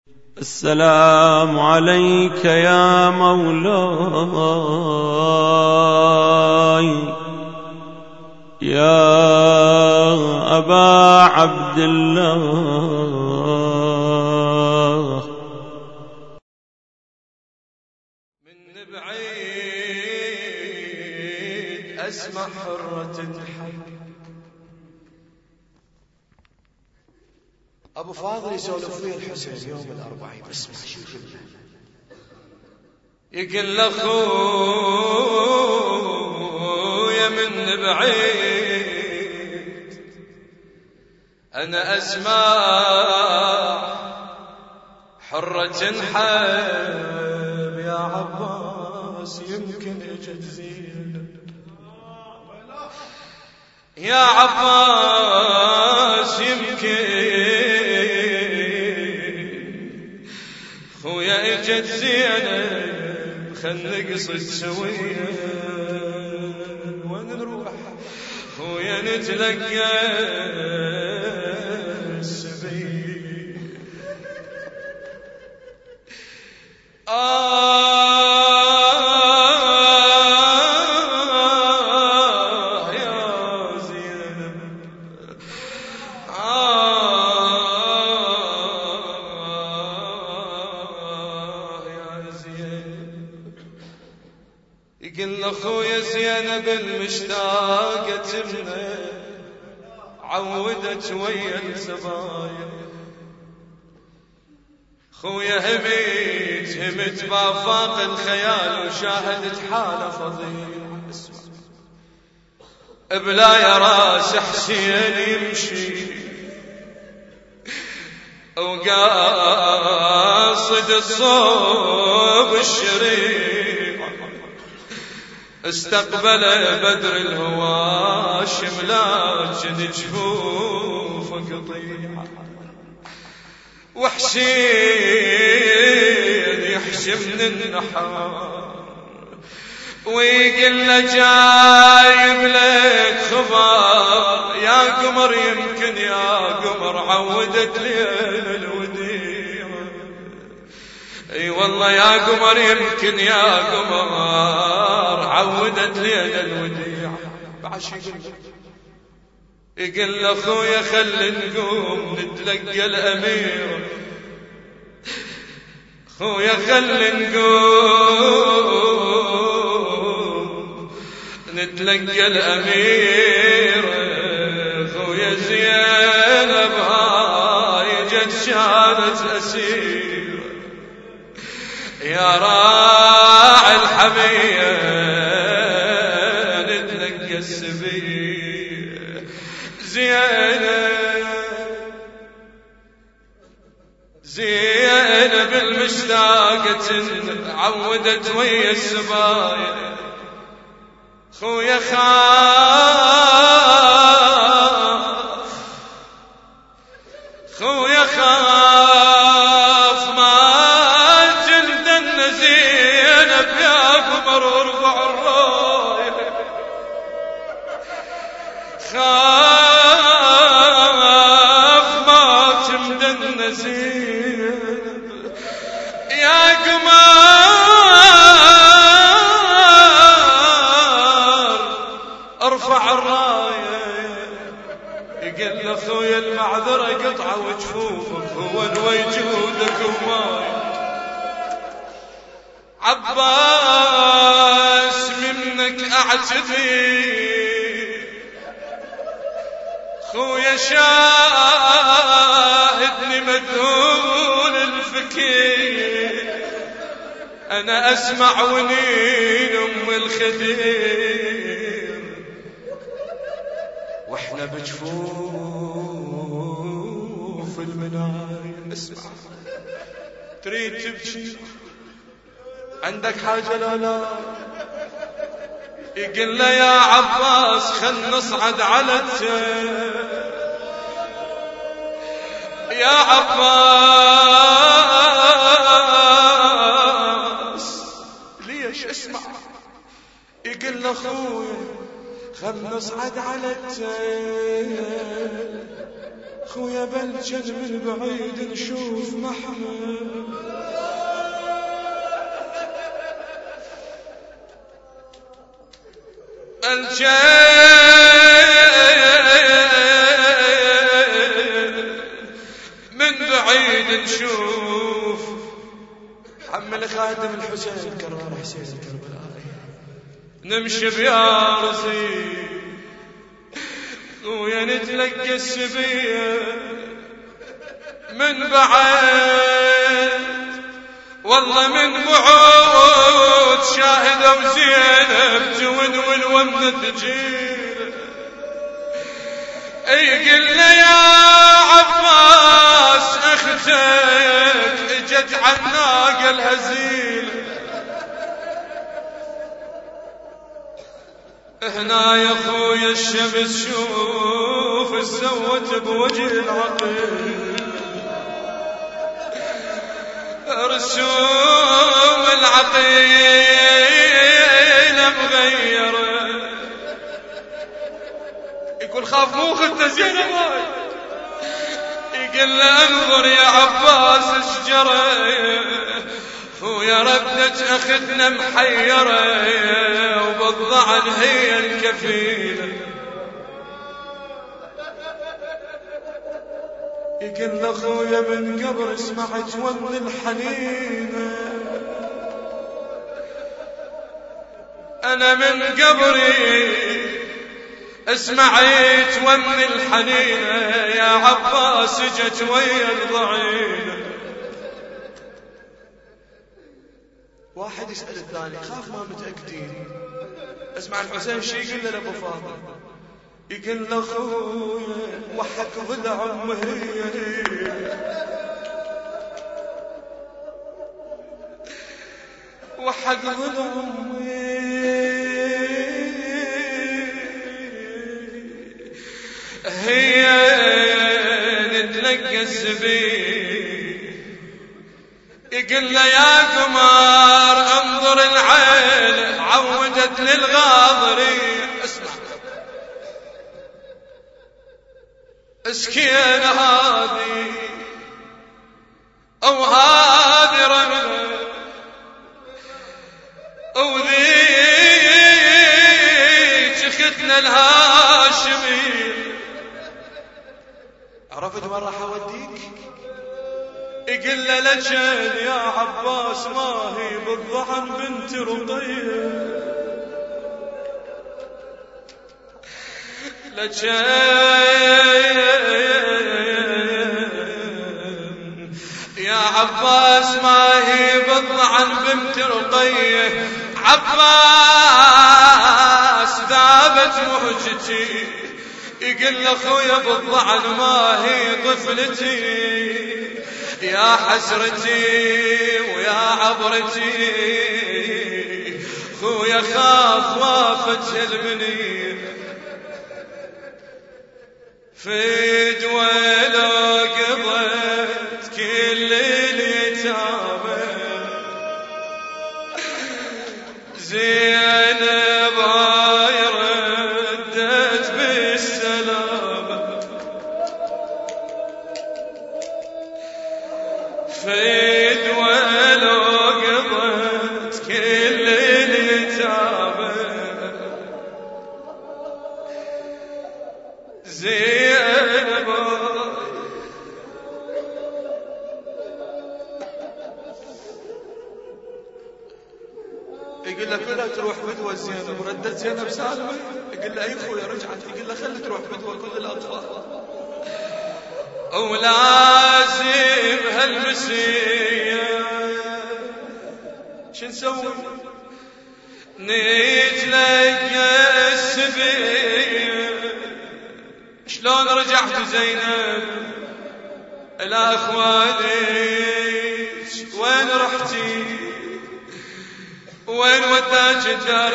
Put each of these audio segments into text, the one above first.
السلام عليك يا مولاي يا أبا عبد الله. من بعيد أسمع حرة تحب أبو فاضل يسولف ويا الحسين يوم الأربعين. اسمع شو يقول له خويا من بعيد أنا أسمع حرة حب يا عباس يمكن اجت زين يا عباس يمكن خويا اجت زينب خل نقصد سويا وين نروح خويا نتلقى السبيل. يا زينب يا زينب. يقول اخويا زينب المشتاقة تمنى عودت ويا الزباين خويا همت بافاق الخيال وشاهدت حالة فظيعة بلا يا راس حسين يمشي وقاصد الصوب الشريف استقبل بدر الهواشم لكن جفوف قطيعة وحسين يحشي من النحار ويقول له جايب لك خبر يا قمر يمكن يا قمر عودت ليل الوديع. اي والله يا قمر يمكن يا قمر عودت ليل الوديع. بعد شي يقول له اخويا خلي نقوم نتلقى الامير خويا خلي نقوم نتلقى الامير خويا زينب هاي جت شالت اسير يا راعي الحميه نتلقى السبيل. زينب المشتاقة عودت ويا السبايا خويا خاف ما جلدن زينب يا قمر ارفع الراية خاف ما تمدن زينب يا قمر ارفع الراية. يقول له اخويا المعذرة قطعة وجفوفك هو وجودك وماي عباس منك اعتذر خويا شاهدني مذهول الفكر انا اسمع ونين ام الخدير واحنا بجفوف المناير. اسمع تريد تبكي عندك حاجة لا يقول له يا عباس خل نصعد على التل يا عباس ليش. اسمع يقول له اخوي خل نصعد على التل خويا بلجن من بعيد نشوف محمد من بعيد نشوف حمل خادم الحسين كرار حسين الكربلائي نمشي بيارسي ويا نتلقى السبية من بعد والله من بعود شاهدوا زينب تونول ومن تجيل يقول لي يا عباس اختك اجت عناق الهزيل هنا يا خويا الشمس شوف سوت بوجه العقيل رسوم العقيل مغيرة يقول خاف مو خدت زينب يقول له انظر يا عباس اشجره ويا ردت اختنا محيرة وبالضعن هي الكفيلة يقول اخويا من قبر سمعت ون الحنين انا من قبري سمعت ون الحنين يا عباس جت ويا الضعين واحد يسأل الثاني خاف ما متأكدين اسمع الحسين شي يقول له ابو فاضل يقول له اخويا وحك ضلع امه وحق ظلم هي نتلقى السبيل يقول له يا قمر انظر العين عودت للغاضرين اسمع اسكين هذه او هذه رمله وذيك اختنا الهاشمي عرفت وين راح اوديك يقول له لجل يا عباس ما هي بالضحن بنت رقيه يا عباس ما هي بالضحن بنت رقيه عباس ذابت مهجتي يقول اخويا بالضعن ما هي طفلتي يا حسرتي ويا عبرتي خويا خاف وافت البنيه في دوله قضت كل اليتامى زينب ردت بالسلامة في دوله قضت كل اليتامى زينب يقول له كلها تروح بدوى زينب ردت زينب سالمة يقول له اي خويا رجعت يقول له خلي تروح بدوى كل الاطفال ولازم هالمسيه شو نسوي نتلقى السبيه شلون رجعت زينب الاخوانك وين رحتي وين وداك الدار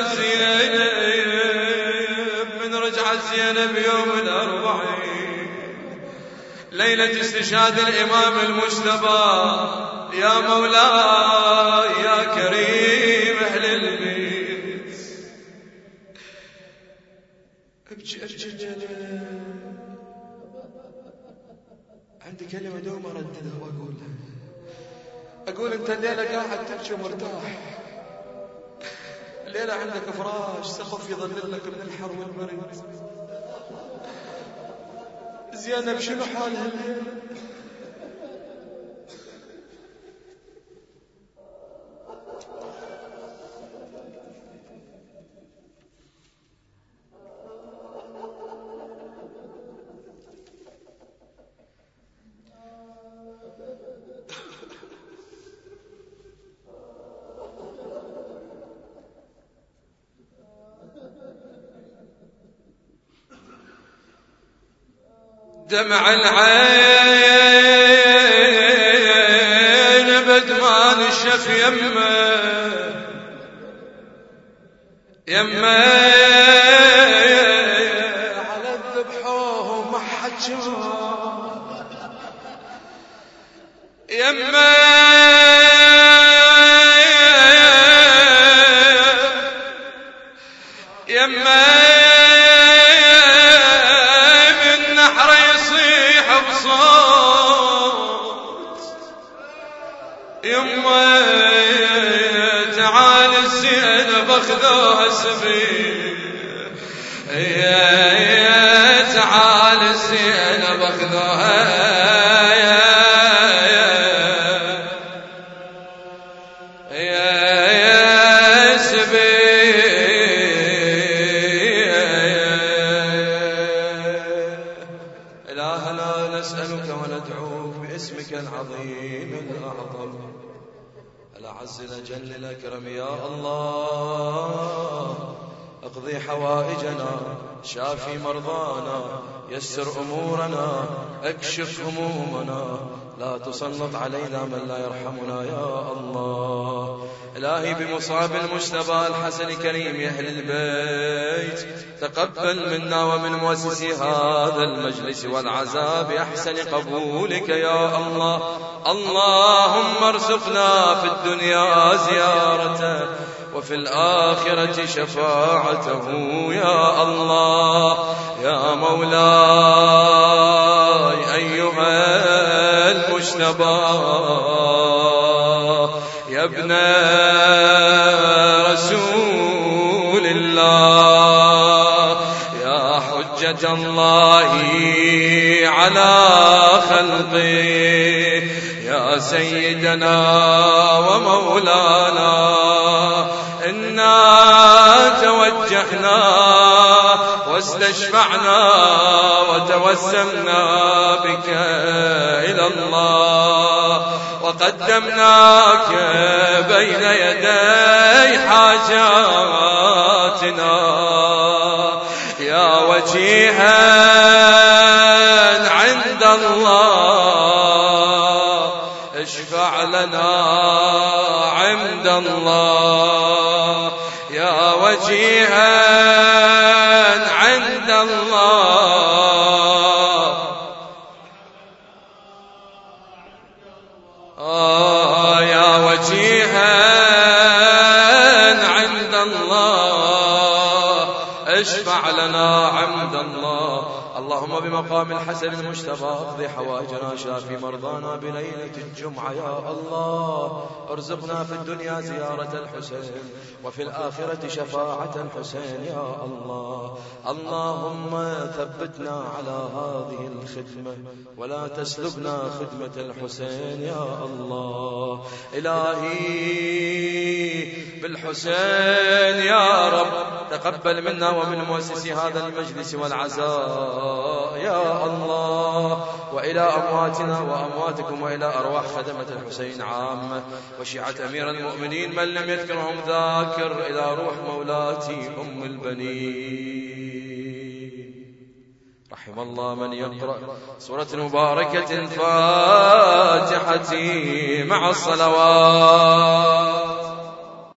زينب من رجعت زينب يوم الأربعين ليلة استشهاد الإمام المجتبى يا مولاي يا كريم أهل البيت أقول أنت الليلة قاعد تبكي مرتاح، الليلة عندك فراش سقف يظللك من الحر والبرد. زينب شنو حالها الليلة؟ دمع العين بد ما نشف يمه على الذبحوه وما حد شاف يمه يمه تعال الزينب اخذوها سبيل، تعال الزينب اخذوها إلهنا نسألك وندعوك باسمك العظيم الأعظم الأعز الأجل الأكرم. يا الله اقضي حوائجنا، شافي مرضانا، يسر أمورنا، اكشف همومنا، لا تسلط علينا من لا يرحمنا يا الله. إلهي بمصاب المجتبى الحسن كريم أهل البيت تقبل منا ومن مؤسسي هذا المجلس والعزاء بأحسن قبولك يا الله. اللهم ارزقنا في الدنيا زيارته وفي الآخرة شفاعته يا الله. يا مولاي أيها المجتبى يا ابن رسول الله، يا حجة الله على خلقه، يا سيدنا ومولانا، إنا توجهنا واستشفعنا وتوسمنا بك إلى الله، وقدمناك بين يدي حاجاتنا يا وجيها عند الله، اشفع لنا عند الله يا وجيها عند الله. يا وجيها عند الله اشفع لنا عند الله. اللهم بمقام الحسن المجتبى اقضي حوائجنا، شافي مرضانا بليلة الجمعة يا الله. ارزقنا في الدنيا زيارة الحسين وفي الآخرة شفاعة الحسين يا الله. اللهم ثبتنا على هذه الخدمة ولا تسلبنا خدمة الحسين يا الله. إلهي بالحسين يا رب تقبل منا ومن مؤسسي هذا المجلس والعزاء يا الله، وإلى أمواتنا وأمواتكم وإلى أرواح خدمة الحسين عامة وشيعة أمير المؤمنين من لم يذكرهم ذاكر، إلى روح مولاتي أم البنين. رحم الله من يقرأ سورة مباركة الفاتحة مع الصلوات.